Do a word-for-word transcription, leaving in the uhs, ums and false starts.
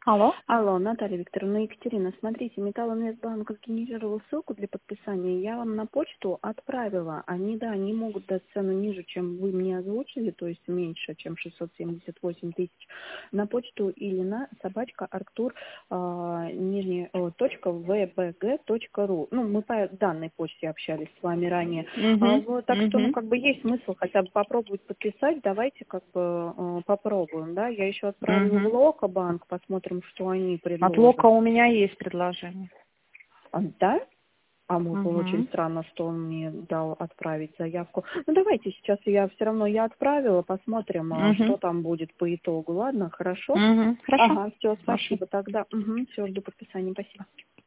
Алло. Алло, Наталья Викторовна, Екатерина, смотрите, Металлинвестбанк сгенерировал ссылку для подписания, я вам на почту отправила. Они, да, они могут дать цену ниже, чем вы мне озвучили, то есть меньше, чем шестьсот семьдесят восемь тысяч, на почту или на собачка Арктур, а, нижняя, о, точка вбг точка ру. Ну, мы по данной почте общались с вами ранее. А, Угу. вот, так что, ну, Угу. как бы есть смысл хотя бы попробовать подписать, давайте как бы э, попробуем, да. Я еще отправила в Угу. Локобанк, посмотрим, что они От предложат. Лока у меня есть предложение. А, да? А мы было очень Угу. странно, что он мне дал отправить заявку. Ну, давайте сейчас я все равно я отправила, посмотрим, а, Угу. что там будет по итогу. Ладно, хорошо? Угу. Хорошо. Ага, все, Хорошо. спасибо тогда. Угу, все, жду подписания, спасибо.